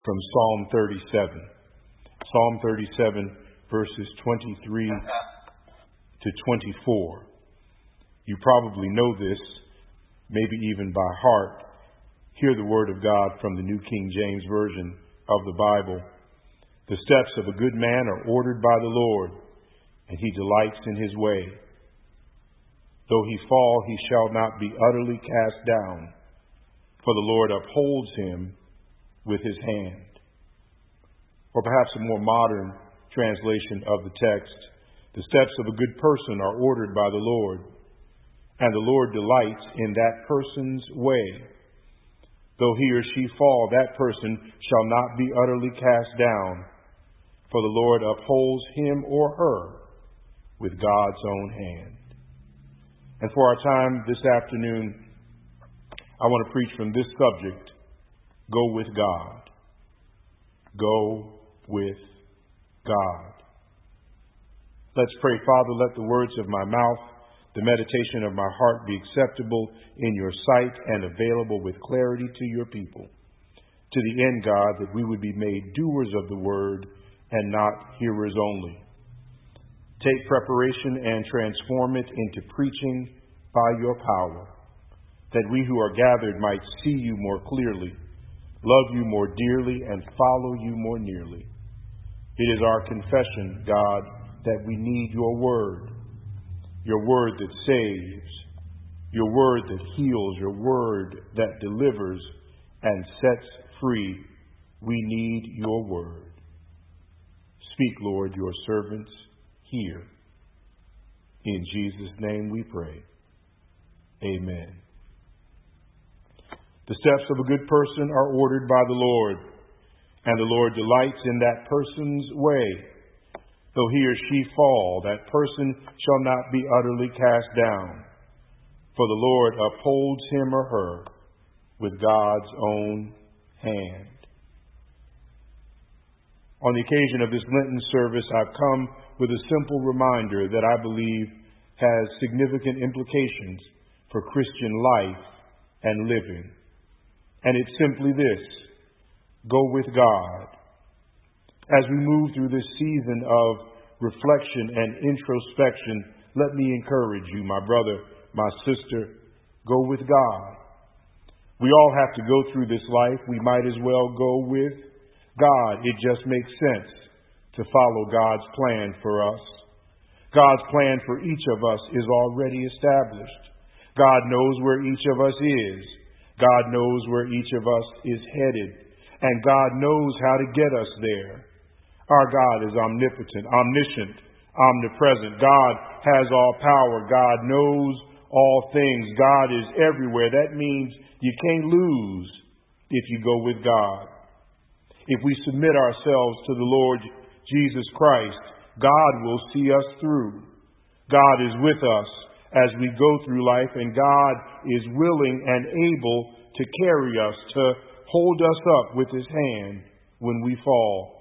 from Psalm 37. Psalm 37, verses 23 to 24. You probably know this, maybe even by heart. Hear the word of God from the New King James Version of the Bible. The steps of a good man are ordered by the Lord, and he delights in his way. Though he fall, he shall not be utterly cast down, for the Lord upholds him with his hand. Or perhaps a more modern translation of the text, the steps of a good person are ordered by the Lord, and the Lord delights in that person's way. Though he or she fall, that person shall not be utterly cast down, for the Lord upholds him or her with God's own hand. And for our time this afternoon, I want to preach from this subject, Go with God. Go with God. Let's pray. Father, let the words of my mouth, the meditation of my heart be acceptable in your sight and available with clarity to your people. To the end, God, that we would be made doers of the word and not hearers only. Take preparation and transform it into preaching by your power, that we who are gathered might see you more clearly, love you more dearly, and follow you more nearly. It is our confession, God, that we need your word that saves, your word that heals, your word that delivers and sets free. We need your word. Speak, Lord, your servants hear. In Jesus' name we pray. Amen. The steps of a good person are ordered by the Lord, and the Lord delights in that person's way. Though he or she fall, that person shall not be utterly cast down, for the Lord upholds him or her with God's own hand. On the occasion of this Lenten service, I've come with a simple reminder that I believe has significant implications for Christian life and living. And it's simply this: go with God. As we move through this season of reflection and introspection, let me encourage you, my brother, my sister, go with God. We all have to go through this life. We might as well go with God. It just makes sense to follow God's plan for us. God's plan for each of us is already established. God knows where each of us is. God knows where each of us is headed. And God knows how to get us there. Our God is omnipotent, omniscient, omnipresent. God has all power. God knows all things. God is everywhere. That means you can't lose if you go with God. If we submit ourselves to the Lord Jesus Christ, God will see us through. God is with us as we go through life, and God is willing and able to carry us, to hold us up with his hand when we fall.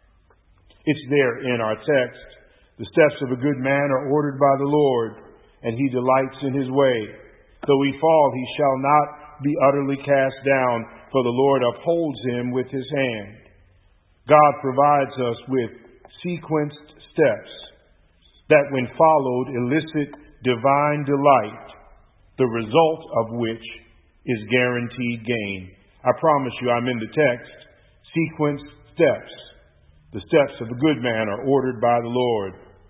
It's there in our text. The steps of a good man are ordered by the Lord, and he delights in his way. Though he fall, he shall not be utterly cast down, for the Lord upholds him with his hand. God provides us with sequenced steps that, when followed, elicit divine delight, the result of which is guaranteed gain. I promise you, I'm in the text. Sequenced steps. The steps of a good man are ordered by the Lord.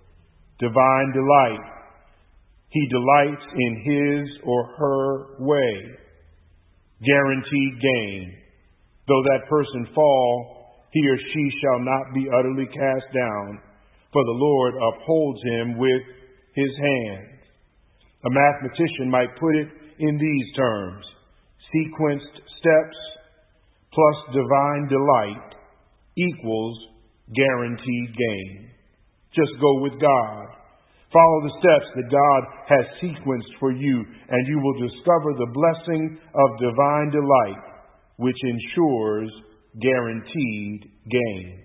Divine delight. He delights in his or her way. Guaranteed gain. Though that person fall, he or she shall not be utterly cast down, for the Lord upholds him with his hand. A mathematician might put it in these terms: sequenced steps plus divine delight equals guaranteed gain. Just go with God. Follow the steps that God has sequenced for you, and you will discover the blessing of divine delight, which ensures guaranteed gain.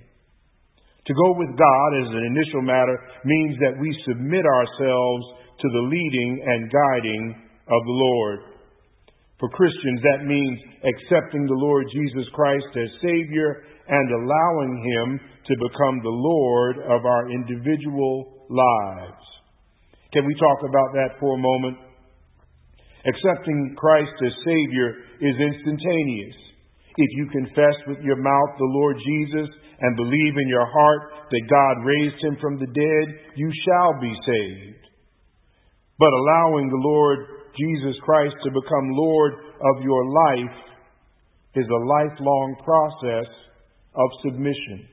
To go with God as an initial matter means that we submit ourselves to the leading and guiding of the Lord. For Christians, that means accepting the Lord Jesus Christ as Savior and allowing Him to become the Lord of our individual lives. Can we talk about that for a moment? Accepting Christ as Savior is instantaneous. If you confess with your mouth the Lord Jesus and believe in your heart that God raised Him from the dead, you shall be saved. But allowing the Lord Jesus Christ to become Lord of your life is a lifelong process of submission.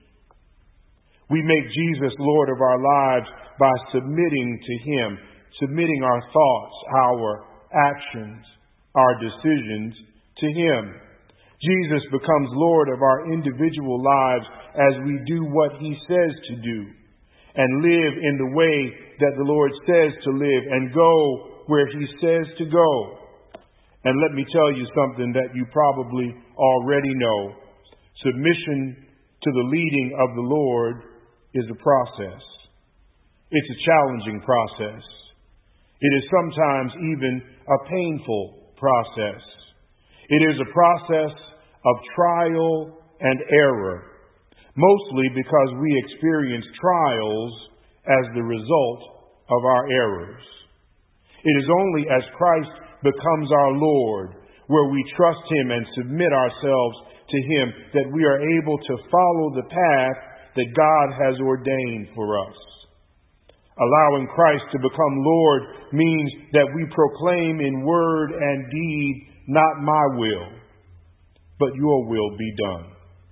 We make Jesus Lord of our lives by submitting to Him, submitting our thoughts, our actions, our decisions to Him. Jesus becomes Lord of our individual lives as we do what He says to do and live in the way that the Lord says to live and go where He says to go. And let me tell you something that you probably already know. Submission to the leading of the Lord is a process. It's a challenging process. It is sometimes even a painful process. It is a process of trial and error, mostly because we experience trials as the result of our errors. It is only as Christ becomes our Lord, where we trust Him and submit ourselves to Him, that we are able to follow the path that God has ordained for us. Allowing Christ to become Lord means that we proclaim in word and deed, not my will, but your will be done.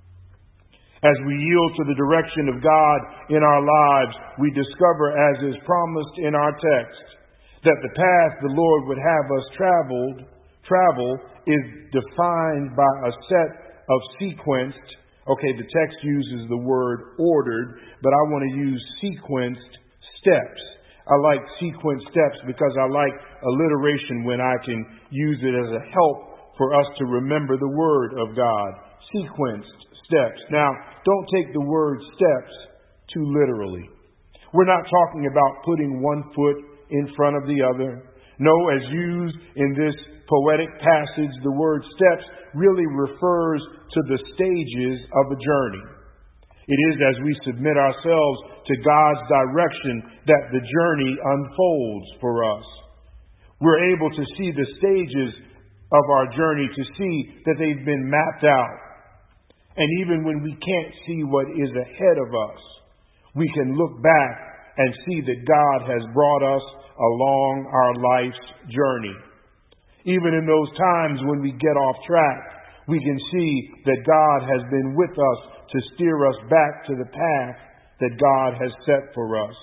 As we yield to the direction of God in our lives, we discover, as is promised in our text, that the path the Lord would have us travel is defined by a set of sequenced, the text uses the word ordered, but I want to use sequenced steps. I like sequenced steps because I like alliteration when I can use it as a help for us to remember the Word of God. Sequenced steps. Now, don't take the word steps too literally. We're not talking about putting one foot in front of the other. No, as used in this poetic passage, the word steps really refers to the stages of a journey. It is as we submit ourselves to God's direction that the journey unfolds for us. We're able to see the stages of our journey, to see that they've been mapped out. And even when we can't see what is ahead of us, we can look back and see that God has brought us along our life's journey. Even in those times when we get off track, we can see that God has been with us to steer us back to the path that God has set for us.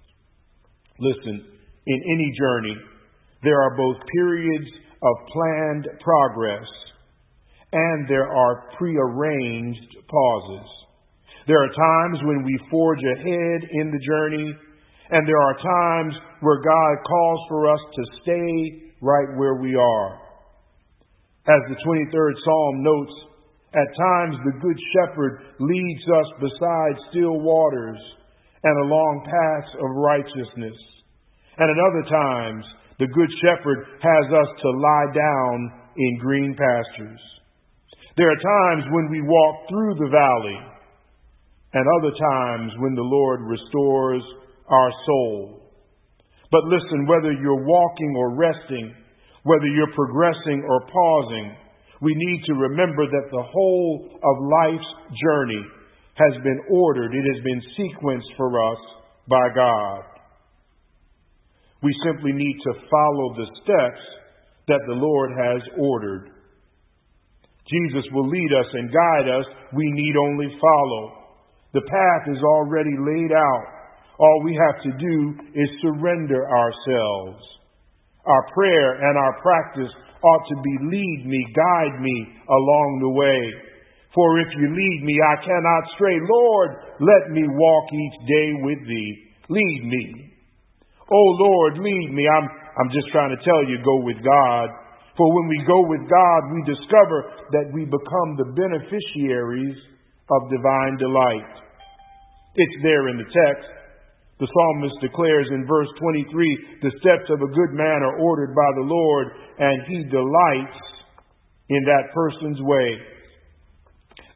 Listen, in any journey, there are both periods of planned progress and there are prearranged pauses. There are times when we forge ahead in the journey, and there are times where God calls for us to stay right where we are. As the 23rd Psalm notes, at times the Good Shepherd leads us beside still waters and along paths of righteousness. And at other times, the Good Shepherd has us to lie down in green pastures. There are times when we walk through the valley, and other times when the Lord restores our soul. But listen, whether you're walking or resting, whether you're progressing or pausing, we need to remember that the whole of life's journey has been ordered. It has been sequenced for us by God. We simply need to follow the steps that the Lord has ordered. Jesus will lead us and guide us. We need only follow. The path is already laid out. All we have to do is surrender ourselves. Our prayer and our practice ought to be, lead me, guide me along the way. For if you lead me, I cannot stray. Lord, let me walk each day with thee. Lead me. Oh Lord, lead me. I'm just trying to tell you, go with God. For when we go with God, we discover that we become the beneficiaries of divine delight. It's there in the text. The psalmist declares in verse 23, the steps of a good man are ordered by the Lord, and he delights in that person's way.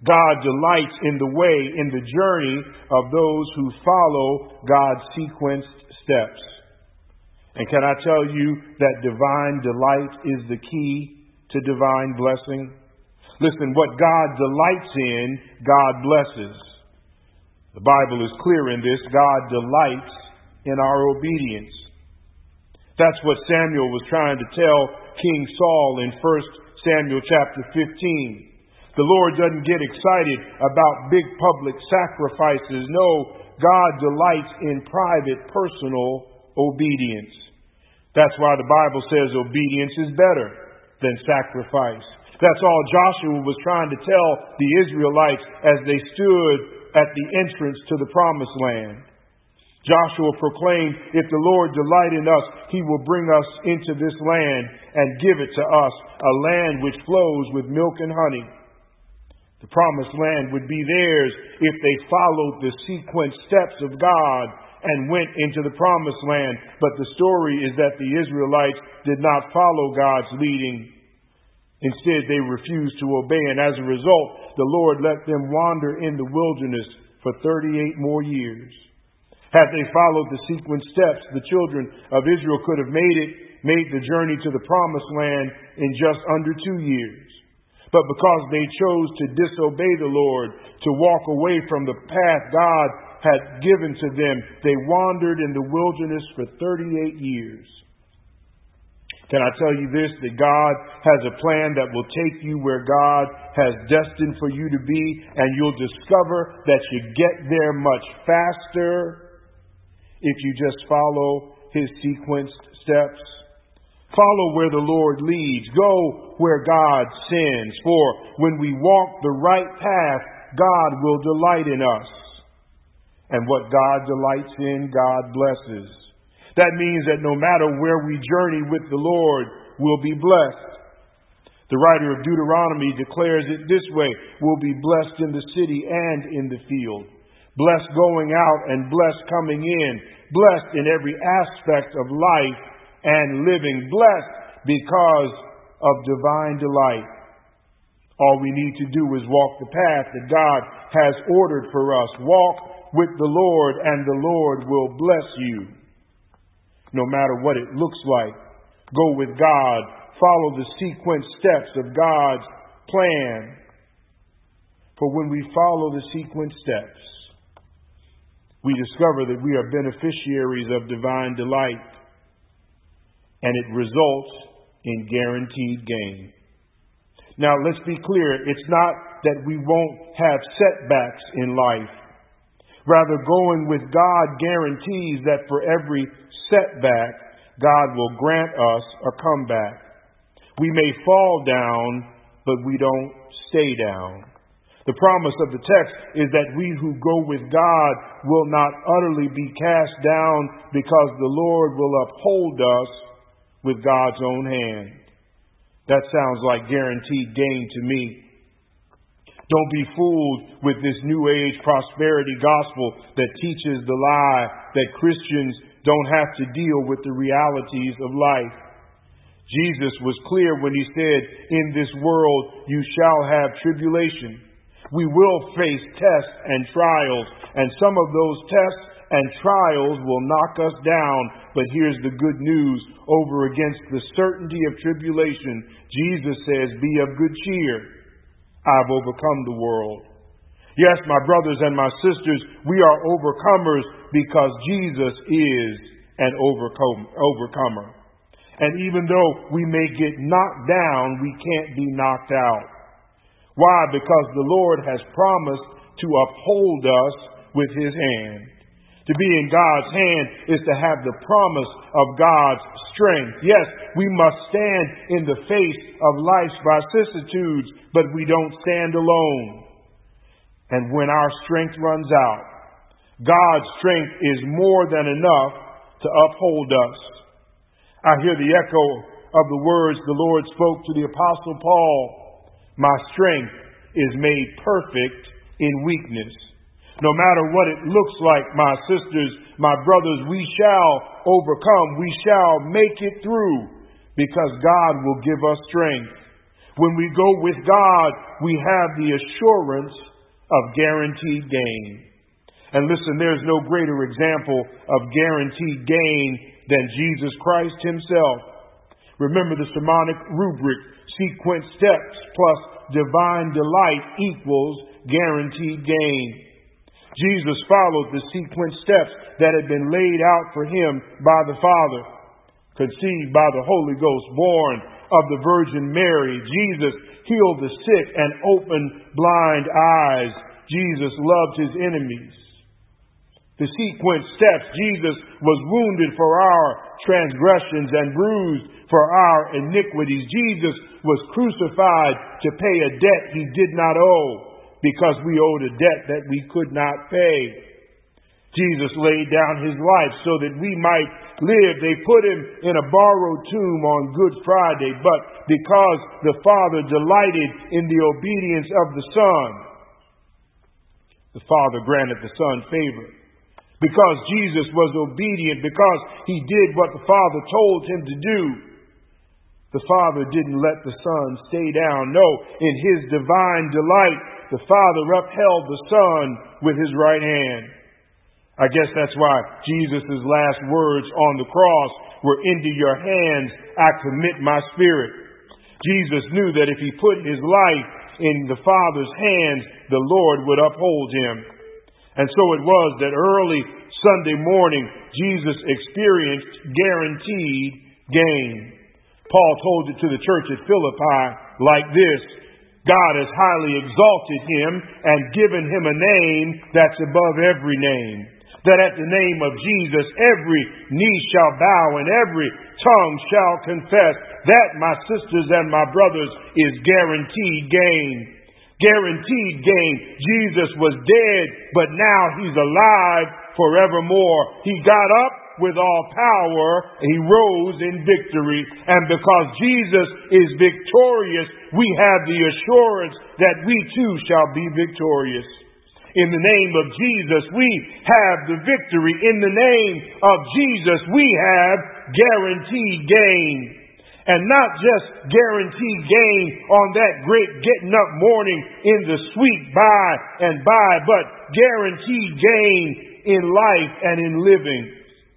God delights in the way, in the journey of those who follow God's sequenced steps. And can I tell you that divine delight is the key to divine blessing? Listen, what God delights in, God blesses. The Bible is clear in this. God delights in our obedience. That's what Samuel was trying to tell King Saul in 1 Samuel chapter 15. The Lord doesn't get excited about big public sacrifices. No, God delights in private, personal obedience. That's why the Bible says obedience is better than sacrifice. That's all Joshua was trying to tell the Israelites as they stood at the entrance to the promised land. Joshua proclaimed, if the Lord delight in us, he will bring us into this land and give it to us, a land which flows with milk and honey. The promised land would be theirs if they followed the sequenced steps of God and went into the promised land. But the story is that the Israelites did not follow God's leading. Instead, they refused to obey, and as a result, the Lord let them wander in the wilderness for 38 more years. Had they followed the sequenced steps, the children of Israel could have made the journey to the promised land in just under 2 years. But because they chose to disobey the Lord, to walk away from the path God had given to them, they wandered in the wilderness for 38 years. Can I tell you this, that God has a plan that will take you where God has destined for you to be, and you'll discover that you get there much faster if you just follow his sequenced steps. Follow where the Lord leads. Go where God sends. For when we walk the right path, God will delight in us. And what God delights in, God blesses. That means that no matter where we journey with the Lord, we'll be blessed. The writer of Deuteronomy declares it this way: we'll be blessed in the city and in the field. Blessed going out and blessed coming in. Blessed in every aspect of life and living, blessed because of divine delight. All we need to do is walk the path that God has ordered for us. Walk with the Lord, and the Lord will bless you. No matter what it looks like, go with God. Follow the sequenced steps of God's plan. For when we follow the sequenced steps, we discover that we are beneficiaries of divine delight. And it results in guaranteed gain. Now, let's be clear. It's not that we won't have setbacks in life. Rather, going with God guarantees that for every setback, God will grant us a comeback. We may fall down, but we don't stay down. The promise of the text is that we who go with God will not utterly be cast down, because the Lord will uphold us with God's own hand. That sounds like guaranteed gain to me. Don't be fooled with this New Age prosperity gospel that teaches the lie that Christians don't have to deal with the realities of life. Jesus was clear when he said, in this world you shall have tribulation. We will face tests and trials, and some of those tests and trials will knock us down. But here's the good news. Over against the certainty of tribulation, Jesus says, be of good cheer. I've overcome the world. Yes, my brothers and my sisters, we are overcomers because Jesus is an overcomer. And even though we may get knocked down, we can't be knocked out. Why? Because the Lord has promised to uphold us with his hand. To be in God's hand is to have the promise of God's strength. Yes, we must stand in the face of life's vicissitudes, but we don't stand alone. And when our strength runs out, God's strength is more than enough to uphold us. I hear the echo of the words the Lord spoke to the Apostle Paul. My strength is made perfect in weakness. No matter what it looks like, my sisters, my brothers, we shall overcome. We shall make it through because God will give us strength. When we go with God, we have the assurance of guaranteed gain. And listen, there's no greater example of guaranteed gain than Jesus Christ himself. Remember the sermonic rubric, sequence steps plus divine delight equals guaranteed gain. Jesus followed the sequence steps that had been laid out for him by the Father. Conceived by the Holy Ghost, born of the Virgin Mary, Jesus healed the sick and opened blind eyes. Jesus loved his enemies. The sequence steps, Jesus was wounded for our transgressions and bruised for our iniquities. Jesus was crucified to pay a debt he did not owe because we owed a debt that we could not pay. Jesus laid down his life so that we might live. They put him in a borrowed tomb on Good Friday, but because the Father delighted in the obedience of the Son, the Father granted the Son favor. Because Jesus was obedient, because he did what the Father told him to do, the Father didn't let the Son stay down. No, in his divine delight, the Father upheld the Son with his right hand. I guess that's why Jesus' last words on the cross were, "Into your hands I commit my spirit." Jesus knew that if he put his life in the Father's hands, the Lord would uphold him. And so it was that early Sunday morning, Jesus experienced guaranteed gain. Paul told it to the church at Philippi like this: God has highly exalted him and given him a name that's above every name, that at the name of Jesus every knee shall bow and every tongue shall confess. That, my sisters and my brothers, is guaranteed gain. Guaranteed gain. Jesus was dead, but now he's alive forevermore. He got up with all power. He rose in victory. And because Jesus is victorious, we have the assurance that we too shall be victorious. In the name of Jesus, we have the victory. In the name of Jesus, we have guaranteed gain. And not just guaranteed gain on that great getting up morning in the sweet by and by, but guaranteed gain in life and in living.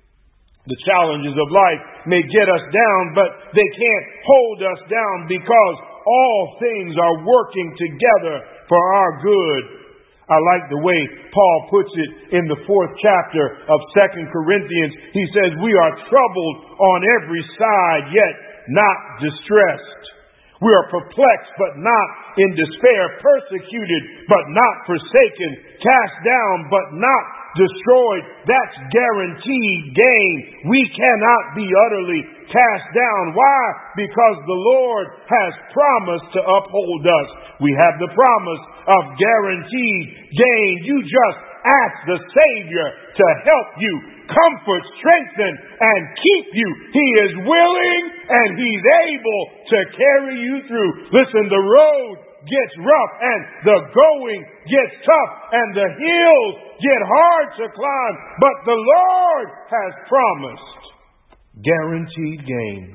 The challenges of life may get us down, but they can't hold us down because all things are working together for our good. I like the way Paul puts it in the 4th chapter of 2 Corinthians. He says, "We are troubled on every side, yet not distressed. We are perplexed, but not in despair, persecuted, but not forsaken, cast down, but not destroyed." That's guaranteed gain. We cannot be utterly cast down. Why? Because the Lord has promised to uphold us. We have the promise of guaranteed gain. You just ask the Savior to help you, comfort, strengthen, and keep you. He is willing and he's able to carry you through. Listen, the road gets rough and the going gets tough and the hills get hard to climb, but the Lord has promised guaranteed gain.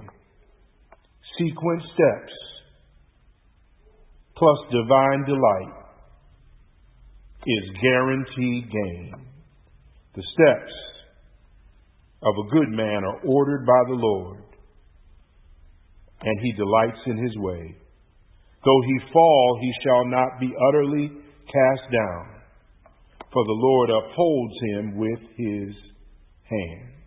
Sequence steps plus divine delight is guaranteed gain. The steps of a good man are ordered by the Lord, and he delights in his way. Though he fall, he shall not be utterly cast down, for the Lord upholds him with his hand.